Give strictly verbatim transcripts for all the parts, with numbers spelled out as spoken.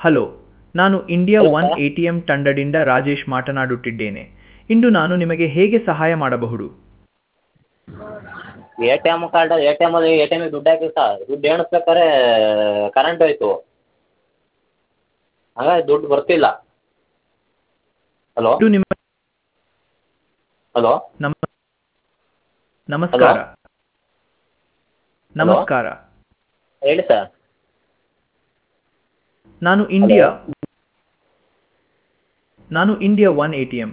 Hello, ನಾನು India hello one sir. ATM ತಂಡದಿಂದ ರಾಜೇಶ್ ಮಾತನಾಡುತ್ತಿದ್ದೇನೆ. ಇಂದು ನಾನು ನಿಮಗೆ ಹೇಗೆ ಸಹಾಯ ಮಾಡಬಹುದು? A T M card A T ಎಮಲ್ಲಿ ಎ ಟಿ ಎಮ್ಮಿಗೆ ದುಡ್ಡು ಹಾಕಿವಿ ಸರ್. ದುಡ್ಡು ಎಣಿಸ್ಬೇಕಾದ್ರೆ ಕರೆಂಟ್ ಹೋಯ್ತು. ಹಾಗಾಗಿ ದುಡ್ಡು ಬರ್ತಿಲ್ಲ. ಹಲೋ ಇದು ನಿಮ್ಮ ಹಲೋ ನಮ ಹಲೋ ನಮಸ್ಕಾರ. ಹಲೋ ನಮಸ್ಕಾರ. ಹೇಳಿ ಸರ್. ನಾನು ಹಲೋ ಇಂಡಿಯಾ ನಾನು ಇಂಡಿಯಾ ಒನ್ ಎಟಿಎಂ.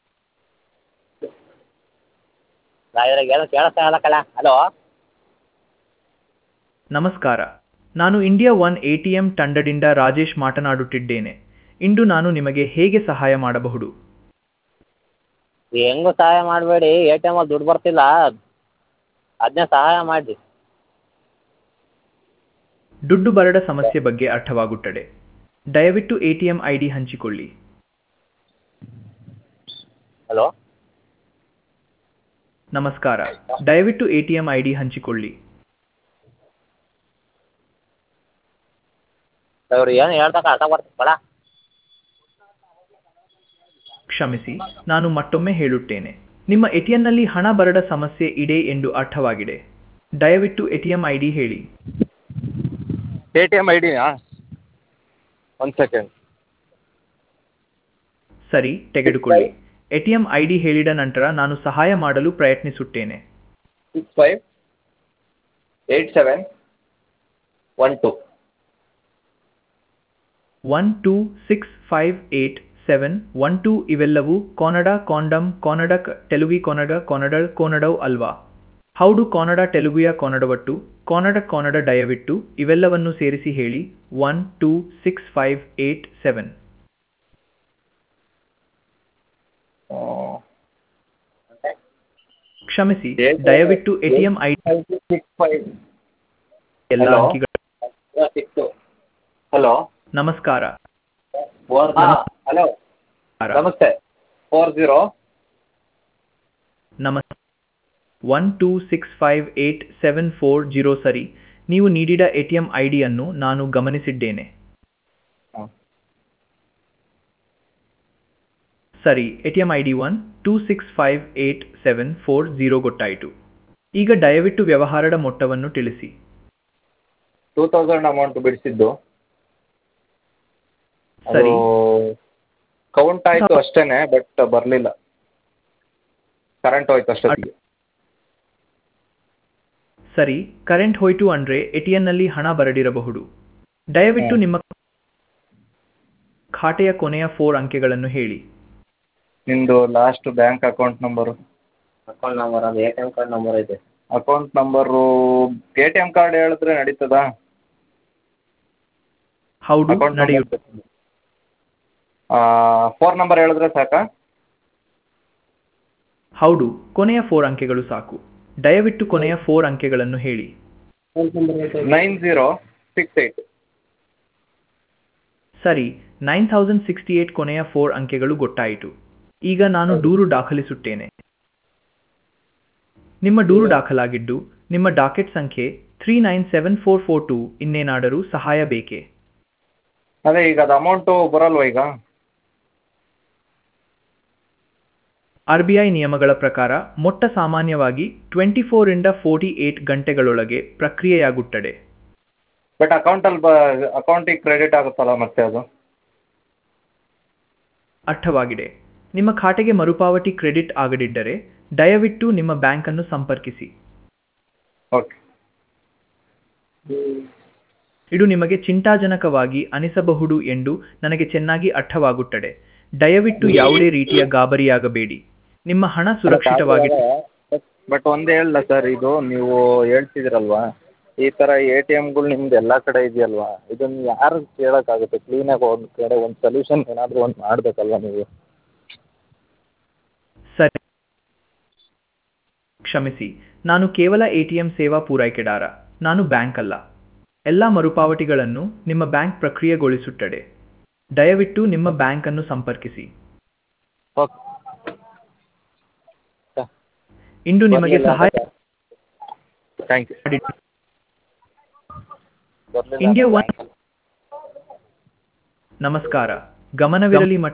ಇದ್ರಾಗ ಏನು ಕೇಳಿಸ್ತಾ ಇಲ್ಲ ಕಲ. ಹಲೋ ನಮಸ್ಕಾರ. ನಾನು ಇಂಡಿಯಾ ಒನ್ ಎಟಿಎಂ ತಂಡದಿಂದ ರಾಜೇಶ್ ಮಾತನಾಡುತ್ತಿದ್ದೇನೆ. ಇಂದು ನಾನು ನಿಮಗೆ ಹೇಗೆ ಸಹಾಯ ಮಾಡಬಹುದು? ಹೆಂಗೂ ಸಹಾಯ ಮಾಡಬೇಡಿ, ಎ ಟಿ ಎಮಲ್ಲಿ ದುಡ್ಡು ಬರ್ತಿಲ್ಲ. ಅದನ್ನೇ ಸಹಾಯ ಮಾಡಿ. ದುಡ್ಡು ಬರದ ಸಮಸ್ಯೆ ಬಗ್ಗೆ ಅರ್ಥವಾಗುತ್ತದೆ. ದಯವಿಟ್ಟು ಎಟಿಎಂ ಐಡಿ ಹಂಚಿಕೊಳ್ಳಿ. ಹಲೋ ನಮಸ್ಕಾರ. ದಯವಿಟ್ಟು ಎಟಿಎಂ ಐಡಿ ಹಂಚಿಕೊಳ್ಳಿ. ಅವ್ರು ಏನು ಹೇಳ್ತಕ್ಕ ಅರ್ಥ ಬರ್ತಿಲ್ಲ. ಕ್ಷಮಿಸಿ, ನಾನು ಮತ್ತೊಮ್ಮೆ ಹೇಳುತ್ತೇನೆ. ನಿಮ್ಮ ಎಟಿಎಂನಲ್ಲಿ ಹಣ ಬರದ ಸಮಸ್ಯೆ ಇದೆ ಎಂದು ಅರ್ಥವಾಗಿದೆ. ದಯವಿಟ್ಟು ಎಟಿಎಂ ಐಡಿ ಹೇಳಿ. ಎ ಟಿ ಎಮ್ ಐ ಡಿನಾ ಒಂದು ಸೆಕೆಂಡ್. ಸರಿ, ತೆಗೆದುಕೊಳ್ಳಿ. ಎಟಿಎಂ ಐಡಿ ಹೇಳಿದ ನಂತರ ನಾನು ಸಹಾಯ ಮಾಡಲು ಪ್ರಯತ್ನಿಸುತ್ತೇನೆ. Six five eight seven one two one two six five eight seven one two ಇವೆಲ್ಲವೂ ಕನ್ನಡ ಕಾಂಡಮ್ ಕನ್ನಡಕ್ ತೆಲುಗಿ ಕನ್ನಡ ಕನ್ನಡಳ್ ಕನ್ನಡವ್ ಅಲ್ವಾ? ಹೌದು, ಕನ್ನಡ ತೆಲುಗುಯ ಕನ್ನಡವಟ್ಟು ಕನ್ನಡ ಕನ್ನಡ. ದಯವಿಟ್ಟು ಇವೆಲ್ಲವನ್ನು ಸೇರಿಸಿ ಹೇಳಿ. One two six five eight seven. ಕ್ಷಮಿಸಿ, ದಯವಿಟ್ಟು ಎಟಿಎಂ ಐಡಿ ಸಿಕ್ಸ್ ಫೈವ್ ಎಲ್ಲ ಹಲೋ ಅಂಕಿಗಳು. ಸಿಕ್ಸು ಹಲೋ ನಮಸ್ಕಾರ. ಫೋರ್ ಹಾಂ ಹಲೋ ನಮಸ್ತೆ. ಫೋರ್ ಝೀರೋ ನಮಸ್ತೆ. One two six five eight seven four zero. ಸರಿ, ನೀವು ನೀಡಿದ ಎಟಿಎಂ ಐಡಿಯನ್ನು ನಾನು ಗಮನಿಸಿದ್ದೇನೆ. ಹಾಂ ಸರಿ, ATM ID one two six five eight seven four zero ಗೊತ್ತಾಯಿತು. ಈಗ ದಯವಿಟ್ಟು ವ್ಯವಹಾರದ ಮೊತ್ತವನ್ನು ತಿಳಿಸಿ. ಟೂ ತೌಸಂಡ್ ಅಮೌಂಟ್ ಬಿಡಿಸಿದ್ದು. ಅದು ಸರಿ. ಕೌಂಟ್ ಆಯಿತು ಅಷ್ಟೇ, ಬಟ್ ಬರಲಿಲ್ಲ. ಕರೆಂಟ್ ಹೋಯ್ತು ಅಷ್ಟೊತ್ತಿಗೆ. ಸರಿ, ಕರೆಂಟ್ ಹೋಯ್ತು ಅಂದ್ರೆ ಎಟಿಎಂನಲ್ಲಿ ಹಣ ಬರದಿರಬಹುದು. ದಯವಿಟ್ಟು ಹ್ಞೂ ನಿಮ್ಮ ಖಾತೆಯ ಕೊನೆಯ ಫೋರ್ ಅಂಕೆಗಳನ್ನು ಹೇಳಿ. ನಿಮ್ಮದು last bank account number. Account number ಅದು A T M card number ಐತೆ. Account number A T M card ಹೇಳಿದ್ರೆ ನಡೀತದಾ? ಹೌದು, ಅಕೌಂಟ್ ನಂಬರ್ ನಡೆಯುತ್ತೆ. ಫೋರ್ ನಂಬರ್ ಹೇಳಿದ್ರೆ ಸಾಕಾ? ಹೌದು, ಕೊನೆಯ ಫೋರ್ ಅಂಕೆಗಳು ಸಾಕು. ದಯವಿಟ್ಟು ಕೊನೆಯ ಫೋರ್ ಅಂಕೆಗಳನ್ನು ಹೇಳಿ. Nine zero six eight. ಸರಿ, ನೈನ್ ತೌಸಂಡ್ ಸಿಕ್ಸ್ಟಿ ಏಟ್ ಕೊನೆಯ ಫೋರ್ ಅಂಕೆಗಳು ಗೊತ್ತಾಯಿತು. ಈಗ ನಾನು ದೂರು ದಾಖಲಿಸುತ್ತೇನೆ. ನಿಮ್ಮ ದೂರು ದಾಖಲಾಗಿದ್ದು, ನಿಮ್ಮ ಡಾಕೆಟ್ ಸಂಖ್ಯೆ three nine seven four four two. ಇನ್ನೇನಾದರೂ ಸಹಾಯ ಬೇಕೇ? ಅದೇ ಈಗ ಅದು ಅಮೌಂಟು ಬರಲ್ವಾ ಈಗ? ಆರ್ ಬಿ ಐ ನಿಯಮಗಳ ಪ್ರಕಾರ ಮೊತ್ತ ಸಾಮಾನ್ಯವಾಗಿ ಟ್ವೆಂಟಿ ಫೋರಿಂದ ಫೋರ್ಟಿ ಏಟ್ ಗಂಟೆಗಳೊಳಗೆ ಪ್ರಕ್ರಿಯೆಯಾಗುತ್ತದೆ. ಬಟ್ ಅಕೌಂಟಲ್ಲಿ ಬ ಅಕೌಂಟಿಗೆ ಕ್ರೆಡಿಟ್ ಆಗುತ್ತಲ್ಲ ಮತ್ತೆ ಅದು? ಅರ್ಥವಾಗಿದೆ. ನಿಮ್ಮ ಖಾತೆಗೆ ಮರುಪಾವತಿ ಕ್ರೆಡಿಟ್ ಆಗದಿದ್ದರೆ ದಯವಿಟ್ಟು ನಿಮ್ಮ ಬ್ಯಾಂಕನ್ನು ಸಂಪರ್ಕಿಸಿ. ಓಕೆ. ಇದು ನಿಮಗೆ ಚಿಂತಾಜನಕವಾಗಿ ಅನಿಸಬಹುದು ಎಂದು ನನಗೆ ಚೆನ್ನಾಗಿ ಅರ್ಥವಾಗುತ್ತದೆ. ದಯವಿಟ್ಟು ಯಾವುದೇ ರೀತಿಯ ಗಾಬರಿಯಾಗಬೇಡಿ. ನಿಮ್ಮ ಹಣ ಸುರಕ್ಷಿತವಾಗಿ. ಬಟ್ ಒಂದು ಹೇಳಲ್ಲ ಸರ್, ಇದು ನೀವು ಹೇಳ್ತಿದ್ದೀರಲ್ವಾ, ಈ ಥರ ಎ ಟಿ ಎಮ್ಗಳು ನಿಮ್ದು ಎಲ್ಲ ಕಡೆ ಇದೆಯಲ್ವಾ, ಇದನ್ನು ಯಾರು ಕೇಳೋಕ್ಕಾಗುತ್ತೆ? ಕ್ಲೀನಾಗಿ ಒಂದು ಕಡೆ ಒಂದು ಸೊಲ್ಯೂಷನ್ ಏನಾದರೂ ಒಂದು ಮಾಡಬೇಕಲ್ವ ನೀವು? ಸರಿ, ಕ್ಷಮಿಸಿ, ನಾನು ಕೇವಲ ಎಟಿಎಂ ಸೇವಾ ಪೂರೈಕೆದಾರ, ನಾನು ಬ್ಯಾಂಕ್ ಅಲ್ಲ. ಎಲ್ಲ ಮರುಪಾವತಿಗಳನ್ನು ನಿಮ್ಮ ಬ್ಯಾಂಕ್ ಪ್ರಕ್ರಿಯೆಗೊಳಿಸುತ್ತದೆ. ದಯವಿಟ್ಟು ನಿಮ್ಮ ಬ್ಯಾಂಕ್ ಅನ್ನು ಸಂಪರ್ಕಿಸಿ. ಓಕೆ. ಇಂದು ನಿಮಗೆ ಸಹಾಯ ಥ್ಯಾಂಕ್ ಯು. ಇಂಡಿಯಾ ಒನ್ ನಮಸ್ಕಾರ. ಗಮನವಿರಲಿ